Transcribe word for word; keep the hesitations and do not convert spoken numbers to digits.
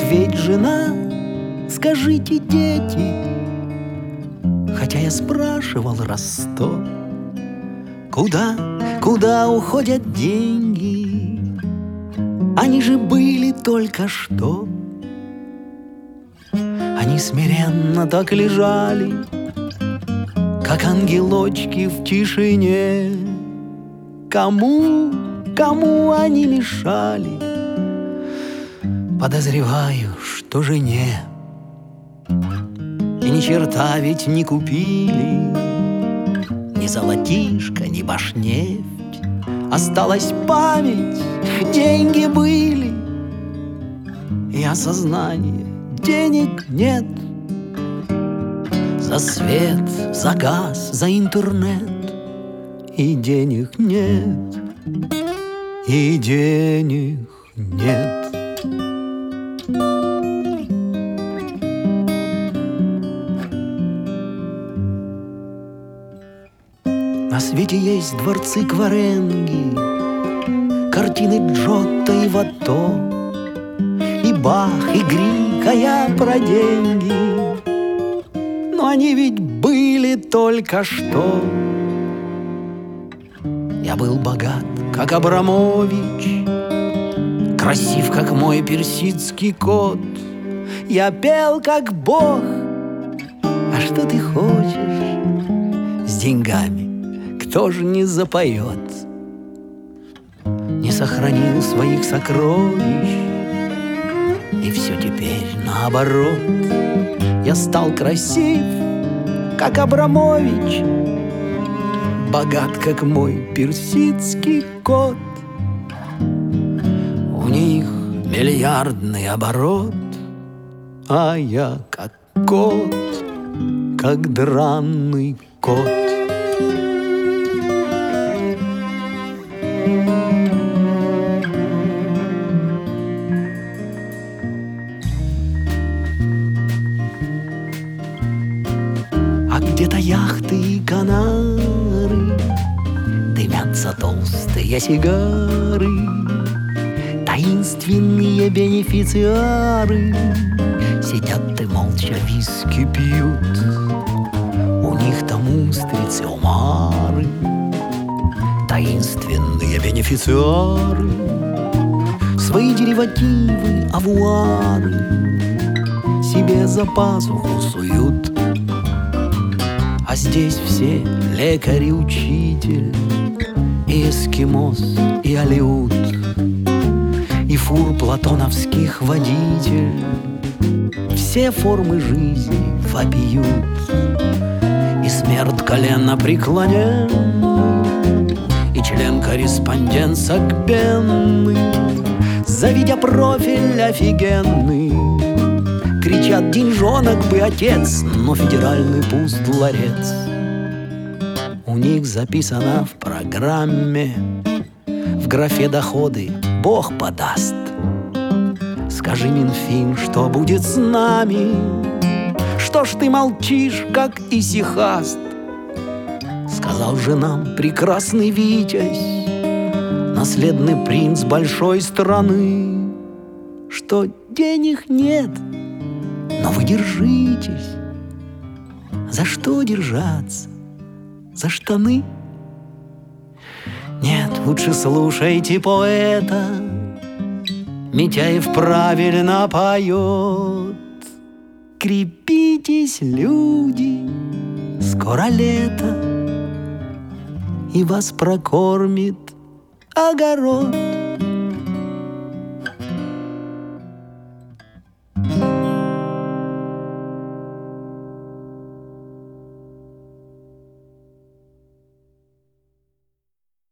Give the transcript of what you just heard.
медведь, жена, скажите, дети. Хотя я спрашивал раз сто, куда, куда уходят деньги? Они же были только что. Они смиренно так лежали, как ангелочки в тишине. Кому, кому они мешали? Подозреваю, что жене. И ни черта ведь не купили, ни золотишко, ни башнефть. Осталась память, деньги были, и осознание: денег нет. За свет, за газ, за интернет. И денег нет, и денег нет. На свете есть дворцы Кваренги, картины Джотто и Ватто, и Бах, и Грик, а я про деньги. Но они ведь были только что. Я был богат, как Абрамович, красив, как мой персидский кот. Я пел, как Бог. А что ты хочешь с деньгами? Кто же не запоет? Не сохранил своих сокровищ, и все теперь наоборот. Я стал красив, как Абрамович, богат, как мой персидский кот. У них миллиардный оборот, а я как кот, как драный кот. Где-то яхты и канары, дымятся толстые сигары, таинственные бенефициары сидят и молча виски пьют. У них там устрицы, омары, таинственные бенефициары свои деривативы, авуары себе за пазуху суют. А здесь все лекарь и учитель, и эскимос, и алеут, и фур платоновских водитель. Все формы жизни вопиют, и смерть колено преклоненный, и член-корреспондент согбенный, завидя профиль офигенный, кричат: деньжонок бы, отец, но федеральный пуст ларец. У них записано в программе, в графе доходы Бог подаст. Скажи, Минфин, что будет с нами? Что ж ты молчишь, как исихаст? Сказал же нам прекрасный Витязь, наследный принц большой страны, что денег нет. Но вы держитесь. За что держаться? За штаны? Нет, лучше слушайте поэта. Митяев правильно поет. Крепитесь, люди, скоро лето, и вас прокормит огород.